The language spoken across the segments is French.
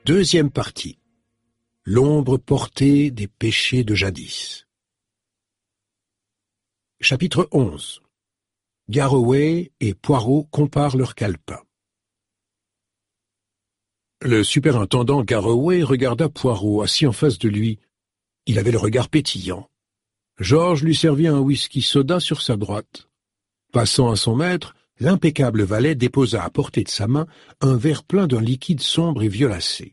Deuxième partie. L'ombre portée des péchés de jadis. Chapitre 11. Garroway et Poirot comparent leurs calepins. Le superintendant Garroway regarda Poirot assis en face de lui. Il avait le regard pétillant. Georges lui servit un whisky soda sur sa droite. Passant à son maître, l'impeccable valet déposa à portée de sa main un verre plein d'un liquide sombre et violacé.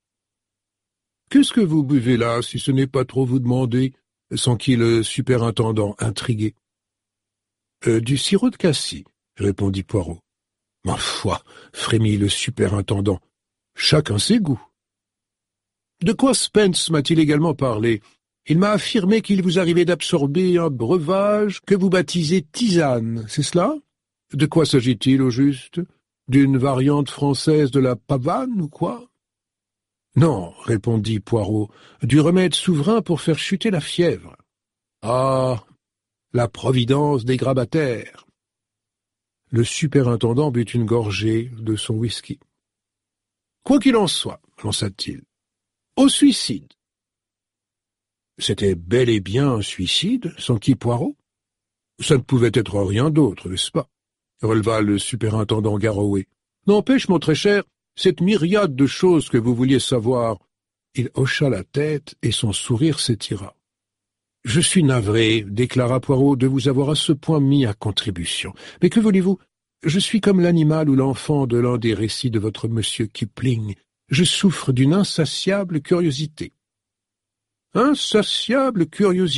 « Qu'est-ce que vous buvez là, si ce n'est pas trop vous demander ?» s'enquit le superintendant, intrigué. « Du sirop de cassis, » répondit Poirot. « Ma foi, » frémit le superintendant, « chacun ses goûts. »« De quoi Spence m'a-t-il également parlé ? Il m'a affirmé qu'il vous arrivait d'absorber un breuvage que vous baptisez tisane, c'est cela ? De quoi s'agit-il au juste ? D'une variante française de la pavane ou quoi ? » « Non, » répondit Poirot, « du remède souverain pour faire chuter la fièvre. »« Ah, la providence des grabataires !» Le superintendant but une gorgée de son whisky. « Quoi qu'il en soit, » lança-t-il, « au suicide !» C'était bel et bien un suicide, s'enquit Poirot. « Ça ne pouvait être rien d'autre, n'est-ce pas ?» releva le superintendant Garroway. « N'empêche, mon très cher, cette myriade de choses que vous vouliez savoir. » Il hocha la tête et son sourire s'étira. « Je suis navré, » déclara Poirot, « de vous avoir à ce point mis à contribution. Mais que voulez-vous ? Je suis comme l'animal ou l'enfant de l'un des récits de votre monsieur Kipling. Je souffre d'une insatiable curiosité. »« Insatiable curiosité, »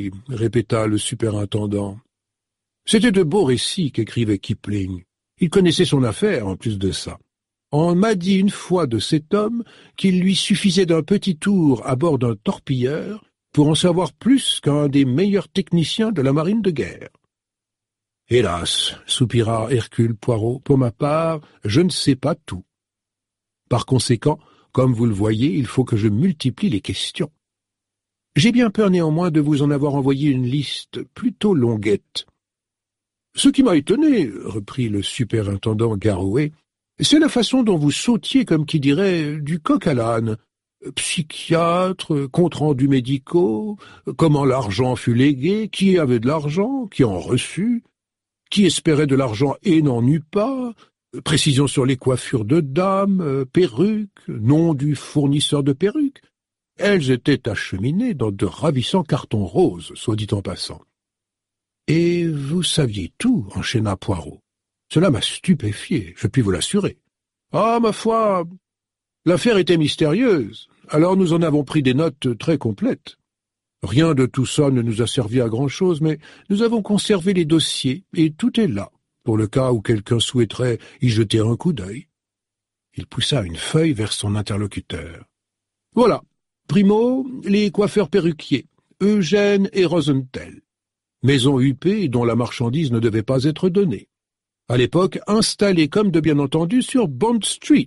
répéta le superintendant. C'était de beaux récits qu'écrivait Kipling. Il connaissait son affaire, en plus de ça. On m'a dit une fois de cet homme qu'il lui suffisait d'un petit tour à bord d'un torpilleur pour en savoir plus qu'un des meilleurs techniciens de la marine de guerre. « Hélas, » soupira Hercule Poirot, « pour ma part, je ne sais pas tout. Par conséquent, comme vous le voyez, il faut que je multiplie les questions. J'ai bien peur néanmoins de vous en avoir envoyé une liste plutôt longuette. »« Ce qui m'a étonné, » reprit le superintendant Garroway, « c'est la façon dont vous sautiez, comme qui dirait, du coq à l'âne. Psychiatre, comptes-rendus médicaux, comment l'argent fut légué, qui avait de l'argent, qui en reçut, qui espérait de l'argent et n'en eut pas, précision sur les coiffures de dames, perruques, nom du fournisseur de perruques. Elles étaient acheminées dans de ravissants cartons roses, soit dit en passant. »« Et vous saviez tout, » enchaîna Poirot. « Cela m'a stupéfié, je puis vous l'assurer. »« Ah, ma foi, l'affaire était mystérieuse, alors nous en avons pris des notes très complètes. Rien de tout ça ne nous a servi à grand-chose, mais nous avons conservé les dossiers, et tout est là, pour le cas où quelqu'un souhaiterait y jeter un coup d'œil. » Il poussa une feuille vers son interlocuteur. « Voilà, primo, les coiffeurs perruquiers, Eugène et Rosenthal. Maison huppée dont la marchandise ne devait pas être donnée. À l'époque, installée comme de bien entendu sur Bond Street.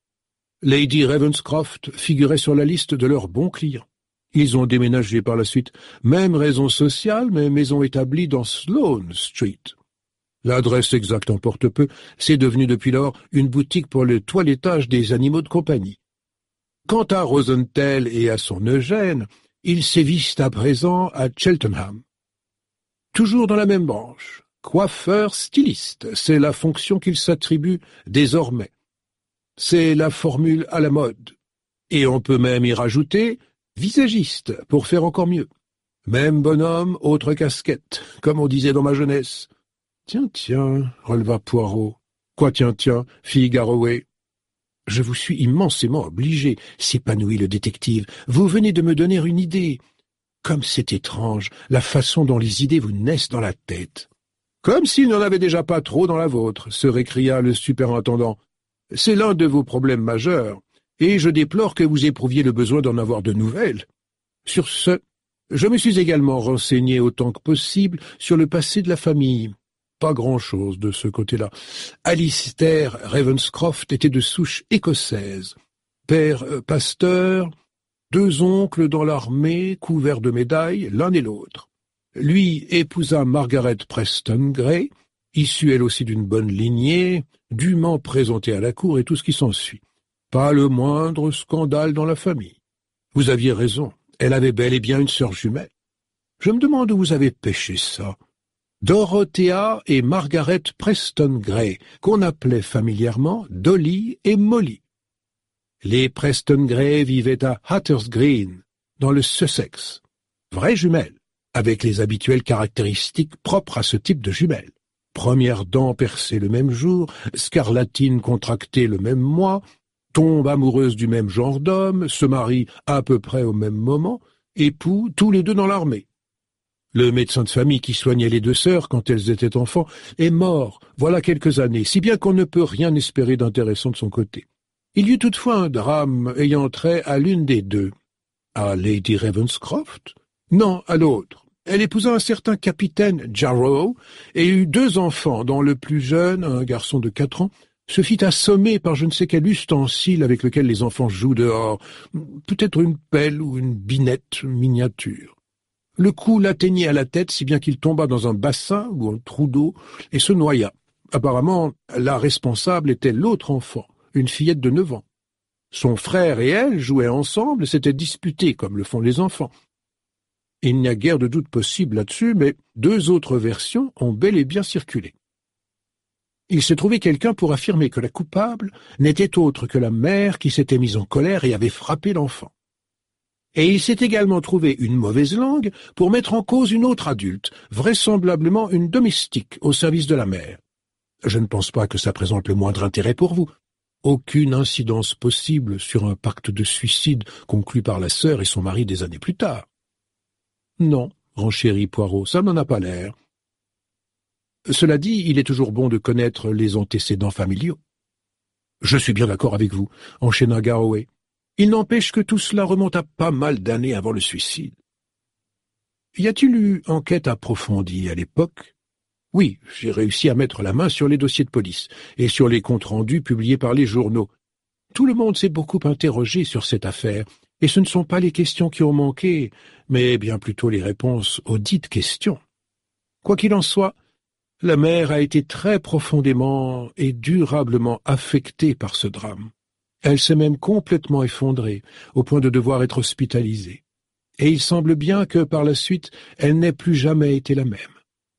Lady Ravenscroft figurait sur la liste de leurs bons clients. Ils ont déménagé par la suite. Même raison sociale, mais maison établie dans Sloane Street. L'adresse exacte importe peu, c'est devenu depuis lors une boutique pour le toilettage des animaux de compagnie. Quant à Rosenthal et à son Eugène, ils sévissent à présent à Cheltenham. Toujours dans la même branche. Coiffeur styliste, c'est la fonction qu'il s'attribue désormais. C'est la formule à la mode. Et on peut même y rajouter visagiste, pour faire encore mieux. Même bonhomme, autre casquette, comme on disait dans ma jeunesse. Tiens, tiens, releva Poirot. Quoi tiens, tiens, fit Garroway. Je vous suis immensément obligé, s'épanouit le détective. Vous venez de me donner une idée. Comme c'est étrange, la façon dont les idées vous naissent dans la tête. Comme s'il n'en avait déjà pas trop dans la vôtre, se récria le superintendant. C'est l'un de vos problèmes majeurs, et je déplore que vous éprouviez le besoin d'en avoir de nouvelles. Sur ce, je me suis également renseigné autant que possible sur le passé de la famille. Pas grand-chose de ce côté-là. Alistair Ravenscroft était de souche écossaise. Père pasteur, 2 oncles dans l'armée, couverts de médailles, l'un et l'autre. Lui épousa Margaret Preston Gray, issue elle aussi d'une bonne lignée, dûment présentée à la cour et tout ce qui s'ensuit. Pas le moindre scandale dans la famille. Vous aviez raison, elle avait bel et bien une sœur jumelle. Je me demande où vous avez pêché ça. Dorothea et Margaret Preston Gray, qu'on appelait familièrement Dolly et Molly. Les Preston Gray vivaient à Hatter's Green, dans le Sussex. Vraies jumelles, avec les habituelles caractéristiques propres à ce type de jumelles. Première dent percée le même jour, scarlatine contractée le même mois, tombe amoureuse du même genre d'homme, se marie à peu près au même moment, époux tous les deux dans l'armée. Le médecin de famille qui soignait les deux sœurs quand elles étaient enfants est mort, voilà quelques années, si bien qu'on ne peut rien espérer d'intéressant de son côté. Il y eut toutefois un drame ayant trait à l'une des deux. À Lady Ravenscroft? Non, à l'autre. Elle épousa un certain capitaine Jarrow et eut 2 enfants, dont le plus jeune, un garçon de 4 ans, se fit assommer par je ne sais quel ustensile avec lequel les enfants jouent dehors, peut-être une pelle ou une binette miniature. Le coup l'atteignit à la tête si bien qu'il tomba dans un bassin ou un trou d'eau et se noya. Apparemment, la responsable était l'autre enfant, une fillette de 9 ans. Son frère et elle jouaient ensemble et s'étaient disputés comme le font les enfants. Il n'y a guère de doute possible là-dessus, mais 2 autres versions ont bel et bien circulé. Il s'est trouvé quelqu'un pour affirmer que la coupable n'était autre que la mère qui s'était mise en colère et avait frappé l'enfant. Et il s'est également trouvé une mauvaise langue pour mettre en cause une autre adulte, vraisemblablement une domestique au service de la mère. Je ne pense pas que ça présente le moindre intérêt pour vous. Aucune incidence possible sur un pacte de suicide conclu par la sœur et son mari des années plus tard. Non, renchérit Poirot, ça n'en a pas l'air. Cela dit, il est toujours bon de connaître les antécédents familiaux. Je suis bien d'accord avec vous, enchaîna Garraway. Il n'empêche que tout cela remonte à pas mal d'années avant le suicide. Y a-t-il eu enquête approfondie à l'époque? Oui, j'ai réussi à mettre la main sur les dossiers de police et sur les comptes rendus publiés par les journaux. Tout le monde s'est beaucoup interrogé sur cette affaire, et ce ne sont pas les questions qui ont manqué, mais bien plutôt les réponses aux dites questions. Quoi qu'il en soit, la mère a été très profondément et durablement affectée par ce drame. Elle s'est même complètement effondrée, au point de devoir être hospitalisée. Et il semble bien que, par la suite, elle n'ait plus jamais été la même.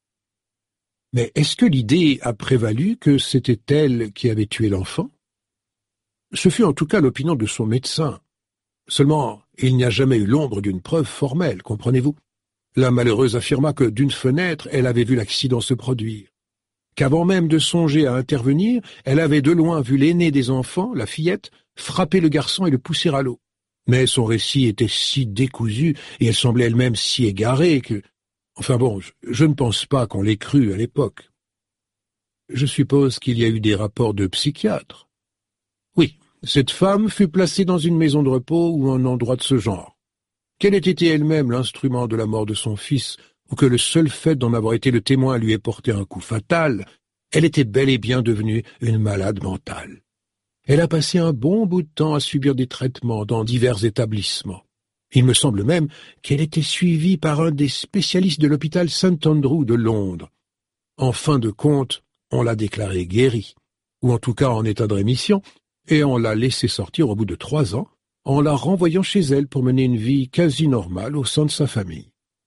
Mais est-ce que l'idée a prévalu que c'était elle qui avait tué l'enfant? Ce fut en tout cas l'opinion de son médecin. Seulement, il n'y a jamais eu l'ombre d'une preuve formelle, comprenez-vous? La malheureuse affirma que, d'une fenêtre, elle avait vu l'accident se produire. Qu'avant même de songer à intervenir, elle avait de loin vu l'aîné des enfants, la fillette, frapper le garçon et le pousser à l'eau. Mais son récit était si décousu, et elle semblait elle-même si égarée que... Enfin bon, je ne pense pas qu'on l'ait cru à l'époque. Je suppose qu'il y a eu des rapports de psychiatres. Oui, cette femme fut placée dans une maison de repos ou un endroit de ce genre. Qu'elle ait été elle-même l'instrument de la mort de son fils, ou que le seul fait d'en avoir été le témoin lui ait porté un coup fatal, elle était bel et bien devenue une malade mentale. Elle a passé un bon bout de temps à subir des traitements dans divers établissements. Il me semble même qu'elle était suivie par un des spécialistes de l'hôpital St Andrew de Londres. En fin de compte, on l'a déclarée guérie, ou en tout cas en état de rémission, et on l'a laissée sortir au bout de 3 ans, en la renvoyant chez elle pour mener une vie quasi normale au sein de sa famille.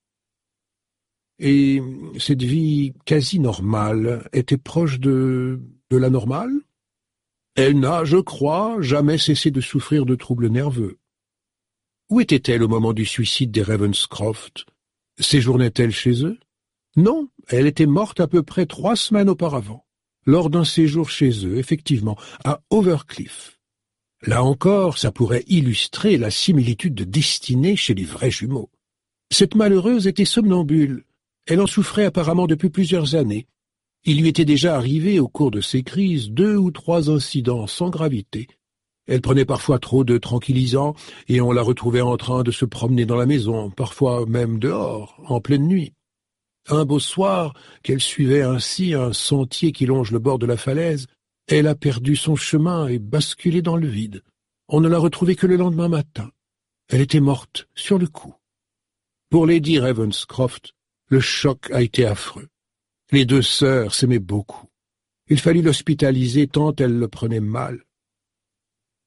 Et cette vie quasi normale était proche de la normale? Elle n'a, je crois, jamais cessé de souffrir de troubles nerveux. Où était-elle au moment du suicide des Ravenscroft? Séjournait-elle chez eux? Non, elle était morte à peu près 3 semaines auparavant, lors d'un séjour chez eux, effectivement, à Overcliff. Là encore, ça pourrait illustrer la similitude de destinée chez les vrais jumeaux. Cette malheureuse était somnambule. Elle en souffrait apparemment depuis plusieurs années. Il lui était déjà arrivé au cours de ces crises 2 ou 3 incidents sans gravité. Elle prenait parfois trop de tranquillisants et on la retrouvait en train de se promener dans la maison, parfois même dehors, en pleine nuit. Un beau soir, qu'elle suivait ainsi un sentier qui longe le bord de la falaise, elle a perdu son chemin et basculé dans le vide. On ne l'a retrouvée que le lendemain matin. Elle était morte sur le coup. Pour Lady Ravenscroft, le choc a été affreux. Les 2 sœurs s'aimaient beaucoup. Il fallut l'hospitaliser tant elle le prenait mal.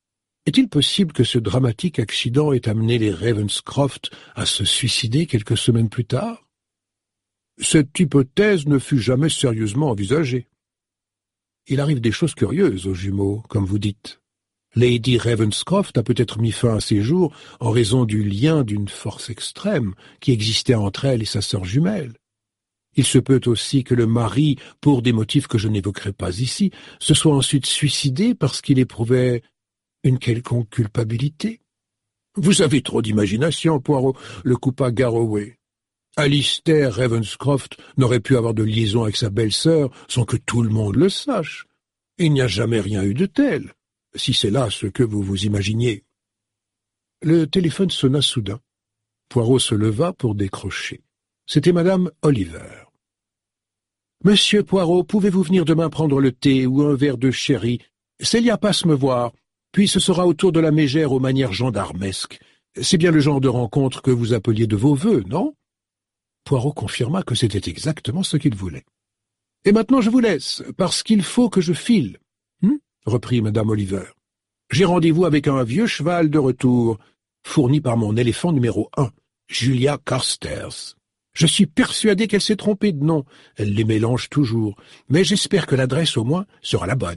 Est-il possible que ce dramatique accident ait amené les Ravenscroft à se suicider quelques semaines plus tard? Cette hypothèse ne fut jamais sérieusement envisagée. Il arrive des choses curieuses aux jumeaux, comme vous dites. Lady Ravenscroft a peut-être mis fin à ses jours en raison du lien d'une force extrême qui existait entre elle et sa sœur jumelle. Il se peut aussi que le mari, pour des motifs que je n'évoquerai pas ici, se soit ensuite suicidé parce qu'il éprouvait une quelconque culpabilité. Vous avez trop d'imagination, Poirot, le coupa Garroway. Alistair Ravenscroft n'aurait pu avoir de liaison avec sa belle-sœur sans que tout le monde le sache. Il n'y a jamais rien eu de tel, si c'est là ce que vous vous imaginiez. Le téléphone sonna soudain. Poirot se leva pour décrocher. C'était Madame Oliver. « Monsieur Poirot, pouvez-vous venir demain prendre le thé ou un verre de sherry? Célia passe me voir, puis ce sera au tour de la mégère aux manières gendarmesques. C'est bien le genre de rencontre que vous appeliez de vos vœux, non ?» Poirot confirma que c'était exactement ce qu'il voulait. « Et maintenant je vous laisse, parce qu'il faut que je file. Reprit Madame Oliver. « J'ai rendez-vous avec un vieux cheval de retour, fourni par mon éléphant numéro 1, Julia Carstairs. Je suis persuadé qu'elle s'est trompée de nom, elle les mélange toujours, mais j'espère que l'adresse au moins sera la bonne. »